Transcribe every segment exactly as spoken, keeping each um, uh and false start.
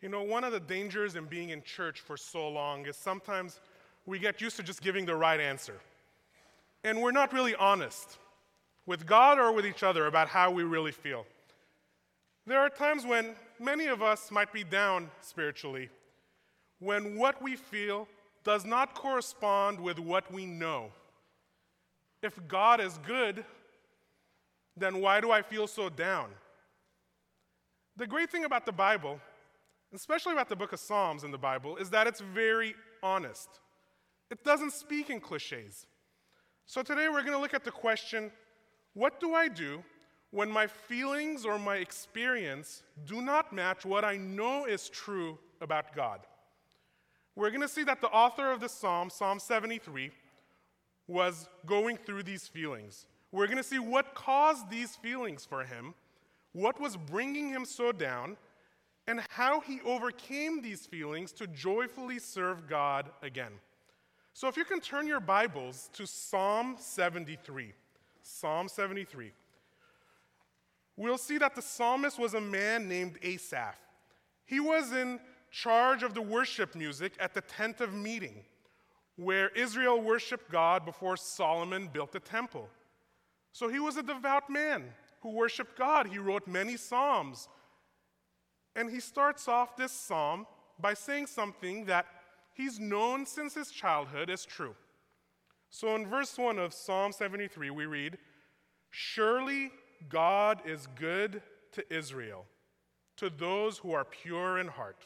You know, one of the dangers in being in church for so long is sometimes we get used to just giving the right answer. And we're not really honest with God or with each other about how we really feel. There are times when many of us might be down spiritually, when what we feel does not correspond with what we know. If God is good, then why do I feel so down? The great thing about the Bible, especially about the book of Psalms in the Bible, is that it's very honest. It doesn't speak in cliches. So today we're going to look at the question, what do I do when my feelings or my experience do not match what I know is true about God? We're going to see that the author of this psalm, Psalm seventy-three, was going through these feelings. We're going to see what caused these feelings for him, what was bringing him so down, and how he overcame these feelings to joyfully serve God again. So if you can turn your Bibles to Psalm seventy-three, Psalm seventy-three, we'll see that the psalmist was a man named Asaph. He was in charge of the worship music at the tent of meeting, where Israel worshiped God before Solomon built the temple. So he was a devout man who worshiped God. He wrote many psalms. And he starts off this psalm by saying something that he's known since his childhood is true. So in verse one of Psalm seventy-three, we read, "Surely God is good to Israel, to those who are pure in heart."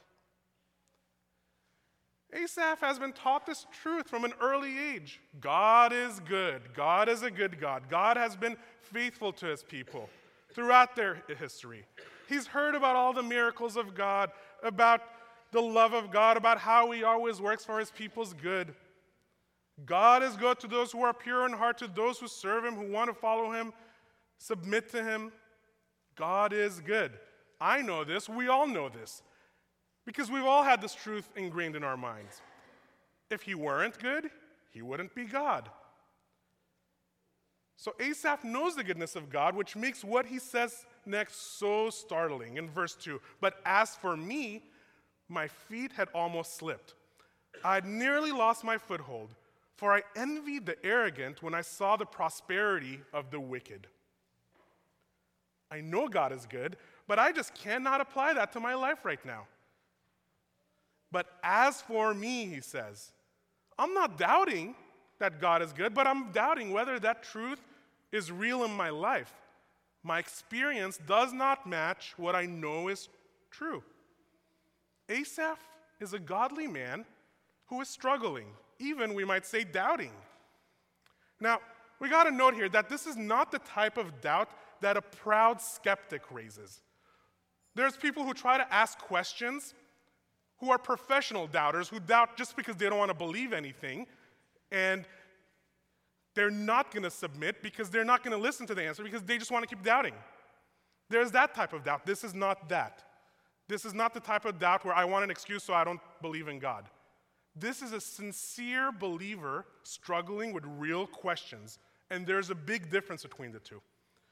Asaph has been taught this truth from an early age. God is good. God is a good God. God has been faithful to his people throughout their history. He's heard about all the miracles of God, about the love of God, about how he always works for his people's good. God is good to those who are pure in heart, to those who serve him, who want to follow him, submit to him. God is good. I know this. We all know this. Because we've all had this truth ingrained in our minds. If he weren't good, he wouldn't be God. So Asaph knows the goodness of God, which makes what he says next so startling. In verse two, "But as for me, my feet had almost slipped. I had nearly lost my foothold, for I envied the arrogant when I saw the prosperity of the wicked." I know God is good, but I just cannot apply that to my life right now. But as for me, he says, I'm not doubting that God is good, but I'm doubting whether that truth is real in my life. My experience does not match what I know is true. Asaph is a godly man who is struggling, even we might say doubting. Now, we got to note here that this is not the type of doubt that a proud skeptic raises. There's people who try to ask questions who are professional doubters, who doubt just because they don't want to believe anything, and they're not going to submit because they're not going to listen to the answer because they just want to keep doubting. There's that type of doubt. This is not that. This is not the type of doubt where I want an excuse so I don't believe in God. This is a sincere believer struggling with real questions, and there's a big difference between the two.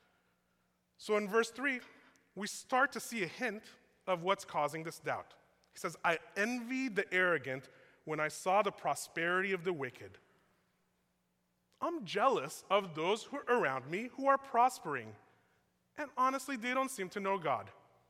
So in verse three, we start to see a hint of what's causing this doubt. He says, "I envied the arrogant when I saw the prosperity of the wicked." I'm jealous of those who are around me who are prospering. And honestly, they don't seem to know God.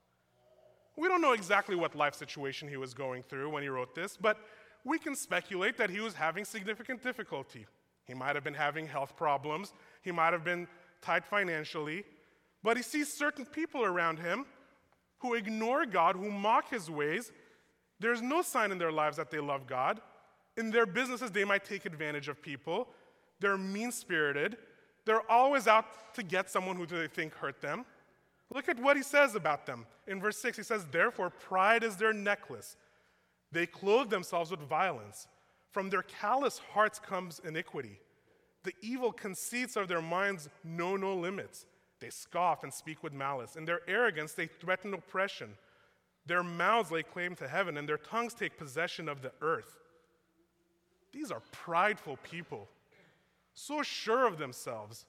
We don't know exactly what life situation he was going through when he wrote this, but we can speculate that he was having significant difficulty. He might have been having health problems. He might have been tight financially. But he sees certain people around him who ignore God, who mock his ways. There's no sign in their lives that they love God. In their businesses, they might take advantage of people. They're mean-spirited. They're always out to get someone who they think hurt them. Look at what he says about them. In verse six, he says, "Therefore, pride is their necklace. They clothe themselves with violence. From their callous hearts comes iniquity. The evil conceits of their minds know no limits. They scoff and speak with malice. In their arrogance, they threaten oppression. Their mouths lay claim to heaven, and their tongues take possession of the earth." These are prideful people, so sure of themselves,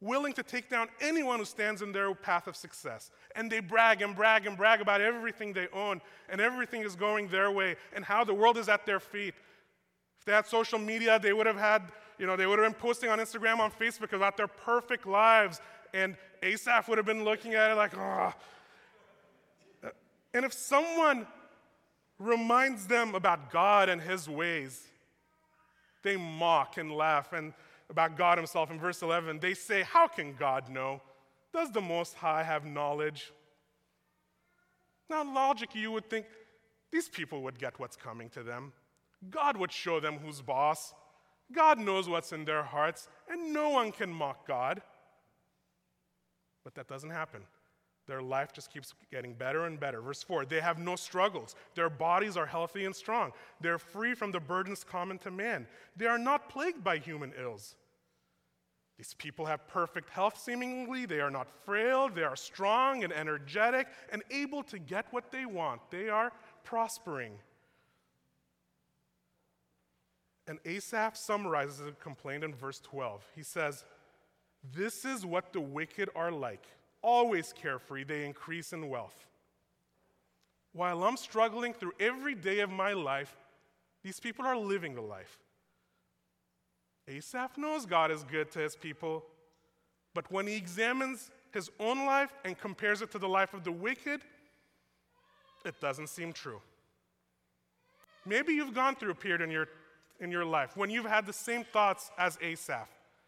willing to take down anyone who stands in their path of success. And they brag and brag and brag about everything they own, and everything is going their way, and how the world is at their feet. If they had social media, they would have had, you know, they would have been posting on Instagram, on Facebook about their perfect lives, and Asaph would have been looking at it like, oh. And if someone reminds them about God and his ways, they mock and laugh and about God himself. In verse eleven, they say, how can God know? Does the Most High have knowledge? Now, logically, you would think these people would get what's coming to them. God would show them who's boss. God knows what's in their hearts, and no one can mock God. But that doesn't happen. Their life just keeps getting better and better. Verse four, they have no struggles. Their bodies are healthy and strong. They're free from the burdens common to man. They are not plagued by human ills. These people have perfect health seemingly. They are not frail. They are strong and energetic and able to get what they want. They are prospering. And Asaph summarizes the complaint in verse twelve. He says, this is what the wicked are like. Always carefree, they increase in wealth. While I'm struggling through every day of my life, these people are living the life. Asaph knows God is good to his people, but when he examines his own life and compares it to the life of the wicked, it doesn't seem true. Maybe you've gone through a period in your, in your life when you've had the same thoughts as Asaph.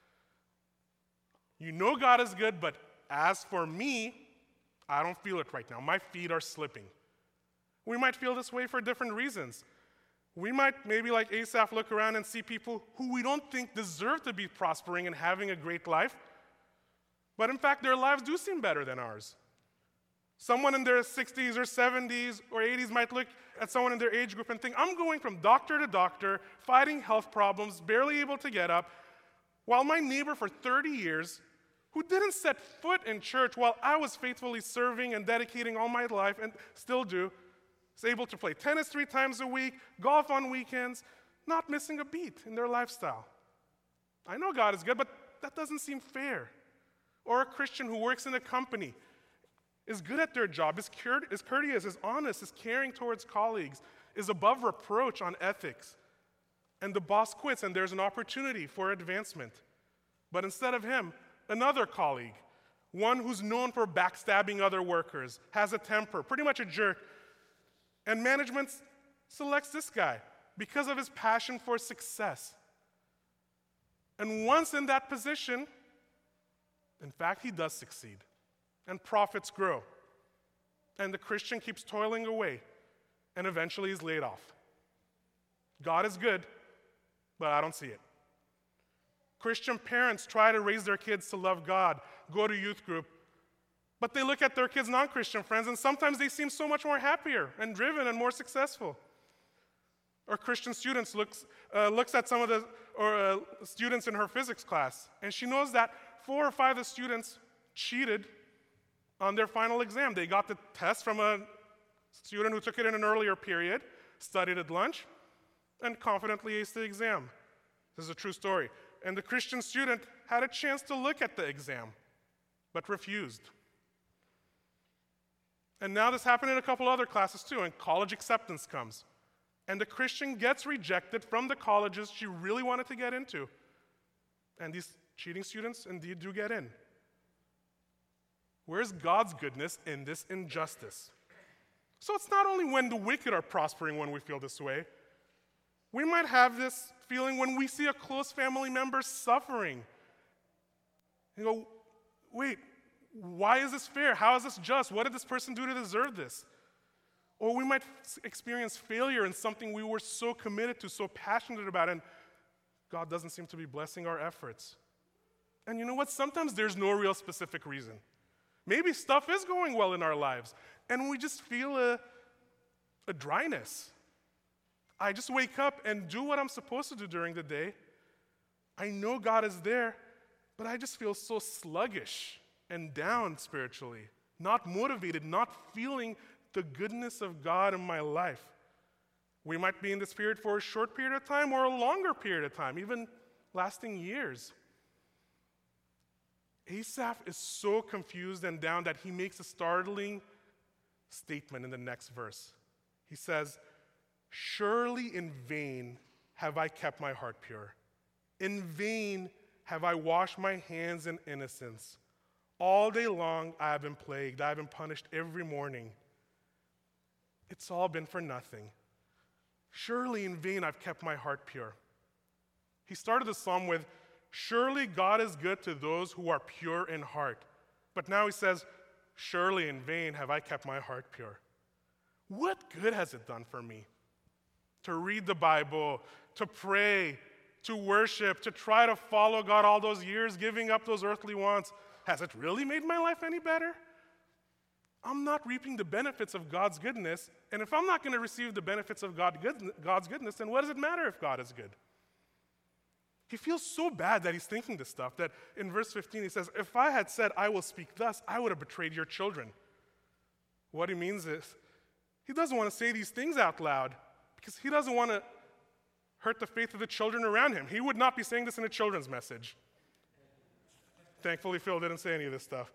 You know God is good, but as for me, I don't feel it right now. My feet are slipping. We might feel this way for different reasons. We might, maybe like Asaph, look around and see people who we don't think deserve to be prospering and having a great life, but in fact, their lives do seem better than ours. Someone in their sixties or seventies or eighties might look at someone in their age group and think, I'm going from doctor to doctor, fighting health problems, barely able to get up, while my neighbor for thirty years, who didn't set foot in church while I was faithfully serving and dedicating all my life, and still do, is able to play tennis three times a week, golf on weekends, not missing a beat in their lifestyle. I know God is good, but that doesn't seem fair. Or a Christian who works in a company, is good at their job, is, cur- is courteous, is honest, is caring towards colleagues, is above reproach on ethics, and the boss quits and there's an opportunity for advancement. But instead of him, another colleague, one who's known for backstabbing other workers, has a temper, pretty much a jerk, and management selects this guy because of his passion for success. And once in that position, in fact, he does succeed, and profits grow, and the Christian keeps toiling away, and eventually he's laid off. God is good, but I don't see it. Christian parents try to raise their kids to love God, go to youth group, but they look at their kids' non-Christian friends, and sometimes they seem so much more happier and driven and more successful. Or Christian students looks uh, looks at some of the or uh, students in her physics class, and she knows that four or five of the students cheated on their final exam. They got the test from a student who took it in an earlier period, studied at lunch, and confidently aced the exam. This is a true story. And the Christian student had a chance to look at the exam, but refused. And now this happened in a couple other classes too, and college acceptance comes. And the Christian gets rejected from the colleges she really wanted to get into. And these cheating students indeed do get in. Where's God's goodness in this injustice? So it's not only when the wicked are prospering when we feel this way. We might have this feeling when we see a close family member suffering. You go, wait, why is this fair? How is this just? What did this person do to deserve this? Or we might experience failure in something we were so committed to, so passionate about, and God doesn't seem to be blessing our efforts. And you know what? Sometimes there's no real specific reason. Maybe stuff is going well in our lives, and we just feel a, a dryness. I just wake up and do what I'm supposed to do during the day. I know God is there, but I just feel so sluggish and down spiritually, not motivated, not feeling the goodness of God in my life. We might be in this period for a short period of time or a longer period of time, even lasting years. Asaph is so confused and down that he makes a startling statement in the next verse. He says, "Surely in vain have I kept my heart pure. In vain have I washed my hands in innocence. All day long I have been plagued. I have been punished every morning. It's all been for nothing. Surely in vain I've kept my heart pure." He started the psalm with, "Surely God is good to those who are pure in heart." But now he says, "Surely in vain have I kept my heart pure." What good has it done for me? To read the Bible, to pray, to worship, to try to follow God all those years, giving up those earthly wants. Has it really made my life any better? I'm not reaping the benefits of God's goodness, and if I'm not going to receive the benefits of God, God's goodness, then what does it matter if God is good? He feels so bad that he's thinking this stuff that in verse fifteen he says, "If I had said I will speak thus, I would have betrayed your children." What he means is he doesn't want to say these things out loud because he doesn't want to hurt the faith of the children around him. He would not be saying this in a children's message. Thankfully, Phil didn't say any of this stuff.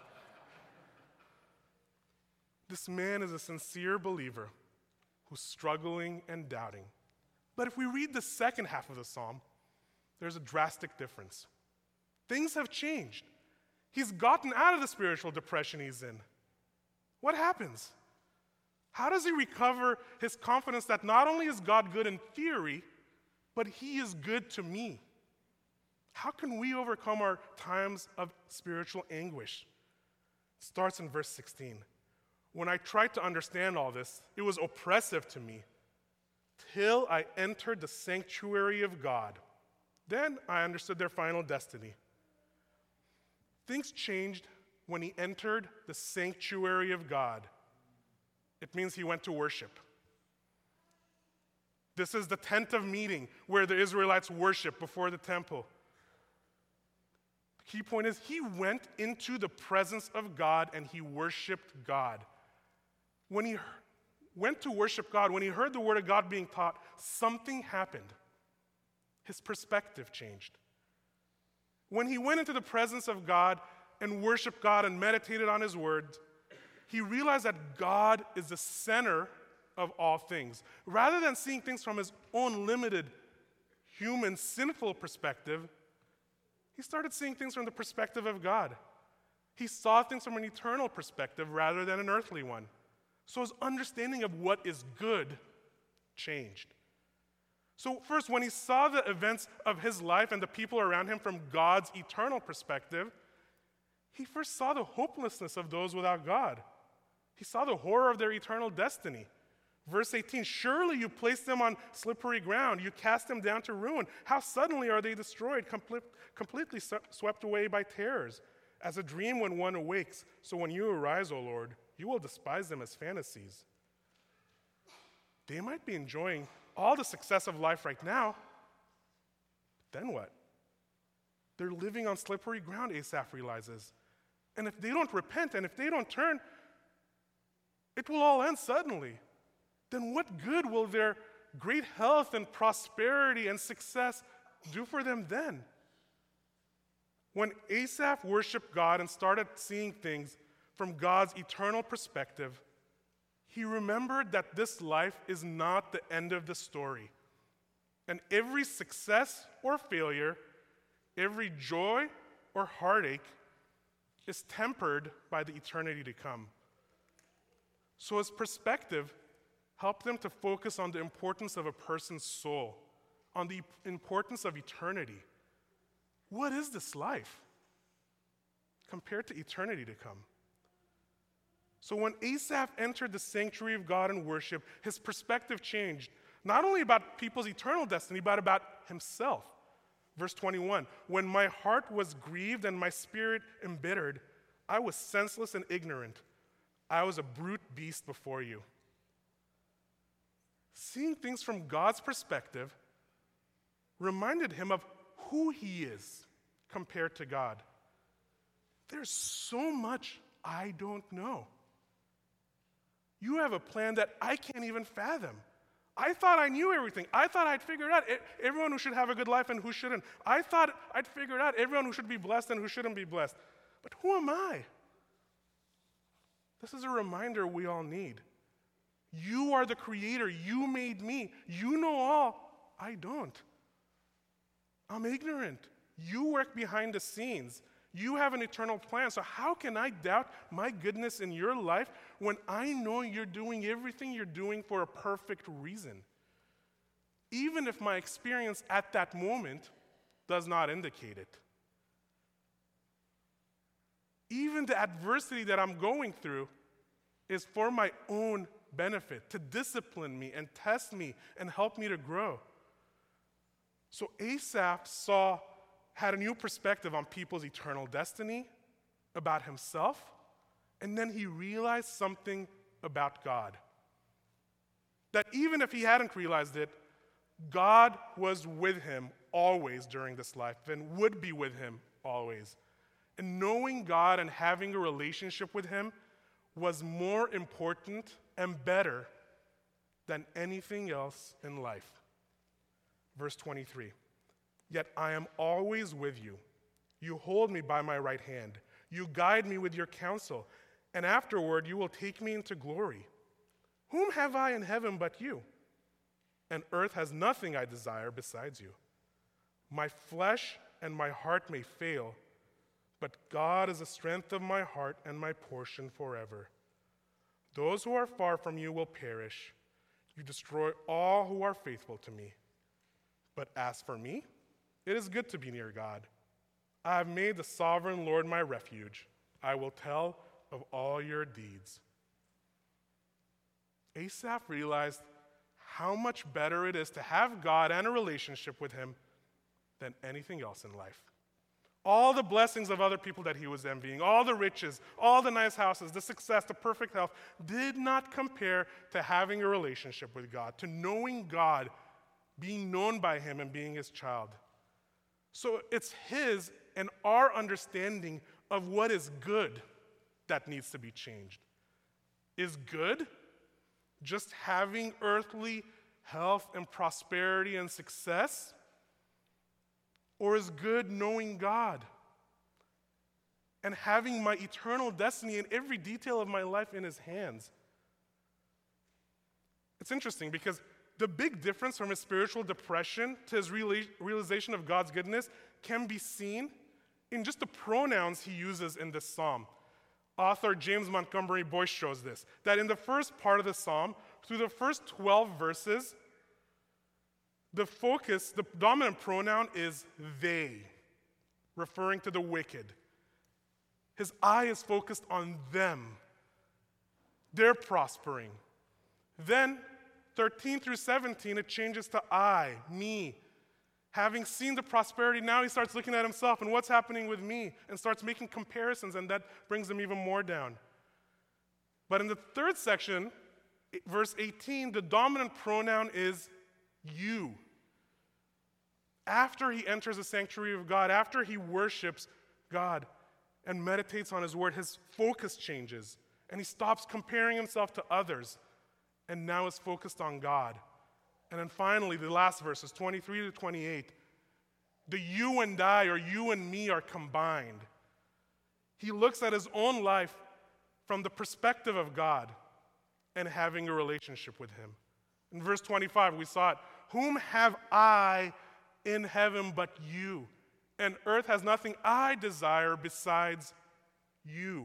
This man is a sincere believer who's struggling and doubting. But if we read the second half of the psalm, there's a drastic difference. Things have changed. He's gotten out of the spiritual depression he's in. What happens? How does he recover his confidence that not only is God good in theory, but he is good to me? How can we overcome our times of spiritual anguish? It starts in verse sixteen. "When I tried to understand all this, it was oppressive to me, till I entered the sanctuary of God. Then I understood their final destiny." Things changed when he entered the sanctuary of God. It means he went to worship. This is the tent of meeting where the Israelites worship before the temple. The key point is he went into the presence of God and he worshiped God. When he went to worship God, when he heard the word of God being taught, something happened. His perspective changed. When he went into the presence of God and worshiped God and meditated on his word, he realized that God is the center of all things. Rather than seeing things from his own limited, human, sinful perspective, he started seeing things from the perspective of God. He saw things from an eternal perspective rather than an earthly one. So his understanding of what is good changed. So first, when he saw the events of his life and the people around him from God's eternal perspective, he first saw the hopelessness of those without God. He saw the horror of their eternal destiny. Verse eighteen, "Surely you placed them on slippery ground. You cast them down to ruin. How suddenly are they destroyed, complete, completely swept away by terrors, as a dream when one awakes. So when you arise, O Lord, you will despise them as fantasies." They might be enjoying all the success of life right now. Then what? They're living on slippery ground, Asaph realizes. And if they don't repent and if they don't turn, it will all end suddenly. Then what good will their great health and prosperity and success do for them then? When Asaph worshiped God and started seeing things from God's eternal perspective, he remembered that this life is not the end of the story. And every success or failure, every joy or heartache is tempered by the eternity to come. So his perspective helped them to focus on the importance of a person's soul, on the importance of eternity. What is this life compared to eternity to come? So when Asaph entered the sanctuary of God in worship, his perspective changed, not only about people's eternal destiny, but about himself. Verse twenty-one, "When my heart was grieved and my spirit embittered, I was senseless and ignorant. I was a brute beast before you." Seeing things from God's perspective reminded him of who he is compared to God. There's so much I don't know. You have a plan that I can't even fathom. I thought I knew everything. I thought I'd figured out everyone who should have a good life and who shouldn't. I thought I'd figured out everyone who should be blessed and who shouldn't be blessed. But who am I? This is a reminder we all need. You are the creator. You made me. You know all. I don't. I'm ignorant. You work behind the scenes. You have an eternal plan. So how can I doubt my goodness in your life when I know you're doing everything you're doing for a perfect reason? Even if my experience at that moment does not indicate it. Even the adversity that I'm going through is for my own benefit, to discipline me and test me and help me to grow. So Asaph saw, had a new perspective on people's eternal destiny, about himself, and then he realized something about God. That even if he hadn't realized it, God was with him always during this life and would be with him always. And knowing God and having a relationship with him was more important and better than anything else in life. Verse twenty-three, yet I am always with you. You hold me by my right hand. You guide me with your counsel, and afterward you will take me into glory. Whom have I in heaven but you? And earth has nothing I desire besides you. My flesh and my heart may fail, but God is the strength of my heart and my portion forever. Those who are far from you will perish. You destroy all who are faithful to me. But as for me, it is good to be near God. I have made the sovereign Lord my refuge. I will tell of all your deeds. Asaph realized how much better it is to have God and a relationship with him than anything else in life. All the blessings of other people that he was envying, all the riches, all the nice houses, the success, the perfect health, did not compare to having a relationship with God, to knowing God, being known by him and being his child. So it's his and our understanding of what is good that needs to be changed. Is good just having earthly health and prosperity and success? Or is good knowing God and having my eternal destiny and every detail of my life in his hands? It's interesting because the big difference from his spiritual depression to his reala- realization of God's goodness can be seen in just the pronouns he uses in this psalm. Author James Montgomery Boyce shows this, that in the first part of the psalm, through the first twelve verses, the focus, the dominant pronoun is they, referring to the wicked. His eye is focused on them. They're prospering. Then, thirteen through seventeen, it changes to I, me. Having seen the prosperity, now he starts looking at himself and what's happening with me and starts making comparisons, and that brings him even more down. But in the third section, verse eighteen, the dominant pronoun is you. After he enters the sanctuary of God, after he worships God and meditates on his word, his focus changes and he stops comparing himself to others and now is focused on God. And then finally, the last verses, twenty-three to twenty-eight, the you and I or you and me are combined. He looks at his own life from the perspective of God and having a relationship with him. In verse twenty-five, we saw it. Whom have I in heaven but you? And earth has nothing I desire besides you.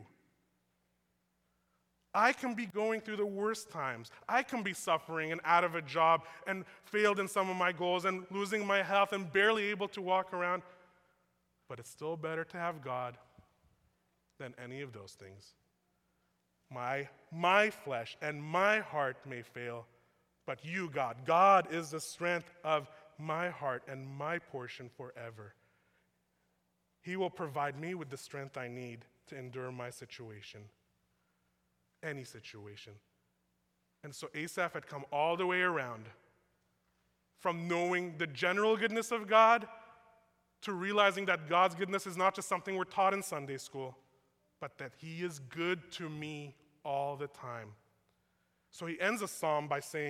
I can be going through the worst times. I can be suffering and out of a job and failed in some of my goals and losing my health and barely able to walk around. But it's still better to have God than any of those things. My, my flesh and my heart may fail, but you, God, God is the strength of my heart and my portion forever. He will provide me with the strength I need to endure my situation, any situation. And so Asaph had come all the way around from knowing the general goodness of God to realizing that God's goodness is not just something we're taught in Sunday school, but that he is good to me all the time. So he ends the psalm by saying,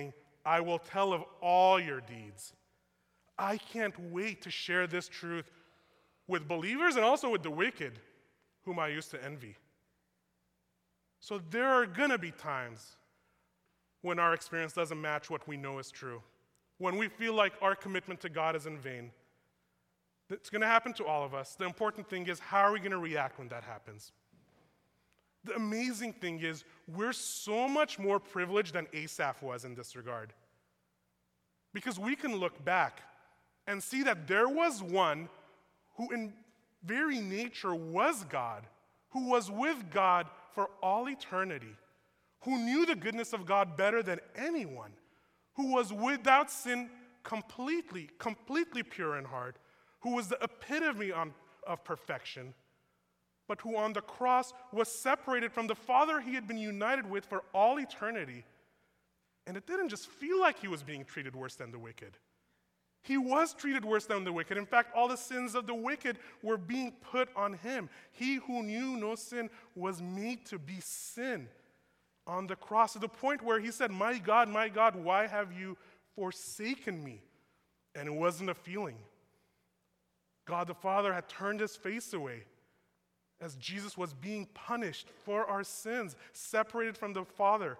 I will tell of all your deeds. I can't wait to share this truth with believers and also with the wicked, whom I used to envy. So there are going to be times when our experience doesn't match what we know is true, when we feel like our commitment to God is in vain. It's going to happen to all of us. The important thing is, how are we going to react when that happens? The amazing thing is, we're so much more privileged than Asaph was in this regard. Because we can look back and see that there was one who in very nature was God, who was with God for all eternity, who knew the goodness of God better than anyone, who was without sin completely, completely pure in heart, who was the epitome on, of perfection, but who on the cross was separated from the Father he had been united with for all eternity. And it didn't just feel like he was being treated worse than the wicked. He was treated worse than the wicked. In fact, all the sins of the wicked were being put on him. He who knew no sin was made to be sin on the cross, to the point where he said, "My God, my God, why have you forsaken me?" And it wasn't a feeling. God the Father had turned his face away as Jesus was being punished for our sins, separated from the Father.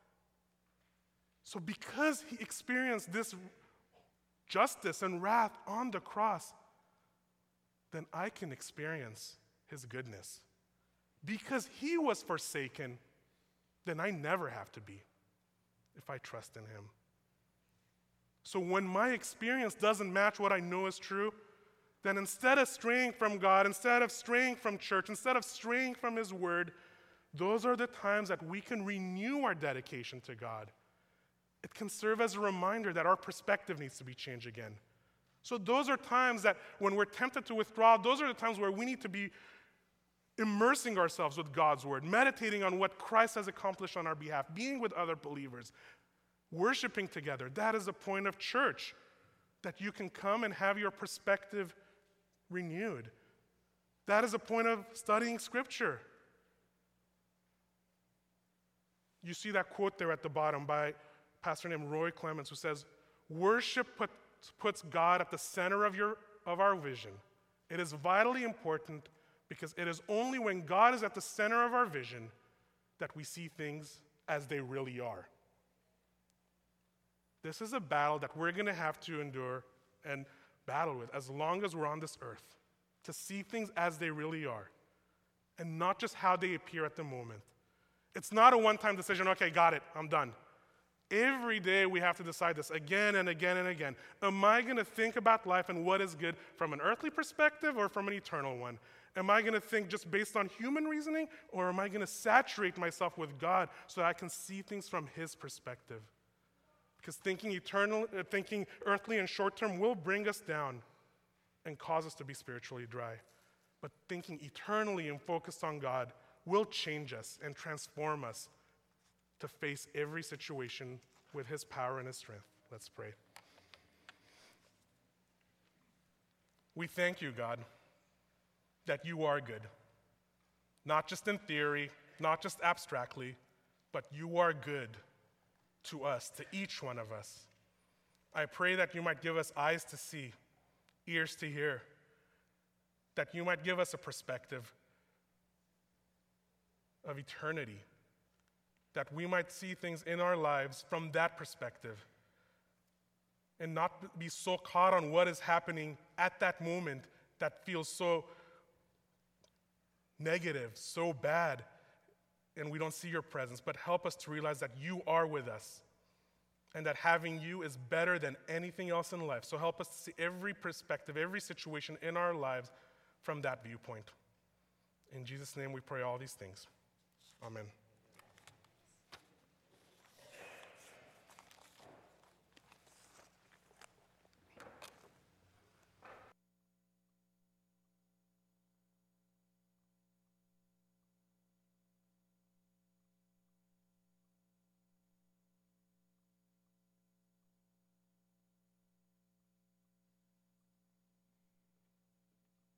So because he experienced this justice and wrath on the cross, then I can experience his goodness. Because he was forsaken, then I never have to be if I trust in him. So when my experience doesn't match what I know is true, then instead of straying from God, instead of straying from church, instead of straying from his word, those are the times that we can renew our dedication to God. It can serve as a reminder that our perspective needs to be changed again. So those are times that when we're tempted to withdraw, those are the times where we need to be immersing ourselves with God's word, meditating on what Christ has accomplished on our behalf, being with other believers, worshiping together. That is the point of church, that you can come and have your perspective renewed. That is a point of studying Scripture. You see that quote there at the bottom by a pastor named Roy Clemens, who says, "Worship put, puts God at the center of, your, of our vision. It is vitally important because it is only when God is at the center of our vision that we see things as they really are." This is a battle that we're going to have to endure and battle with as long as we're on this earth, to see things as they really are and not just how they appear at the moment. It's not a one-time decision, okay, got it, I'm done. Every day we have to decide this again and again and again. Am I going to think about life and what is good from an earthly perspective or from an eternal one? Am I going to think just based on human reasoning, or am I going to saturate myself with God so that I can see things from his perspective? Because thinking eternal, uh, thinking earthly and short-term will bring us down and cause us to be spiritually dry. But thinking eternally and focused on God will change us and transform us to face every situation with his power and his strength. Let's pray. We thank you, God, that you are good. Not just in theory, not just abstractly, but you are good to us, to each one of us. I pray that you might give us eyes to see, ears to hear, that you might give us a perspective of eternity, that we might see things in our lives from that perspective and not be so caught on what is happening at that moment that feels so negative, so bad, and we don't see your presence, but help us to realize that you are with us and that having you is better than anything else in life. So help us to see every perspective, every situation in our lives from that viewpoint. In Jesus' name we pray all these things. Amen.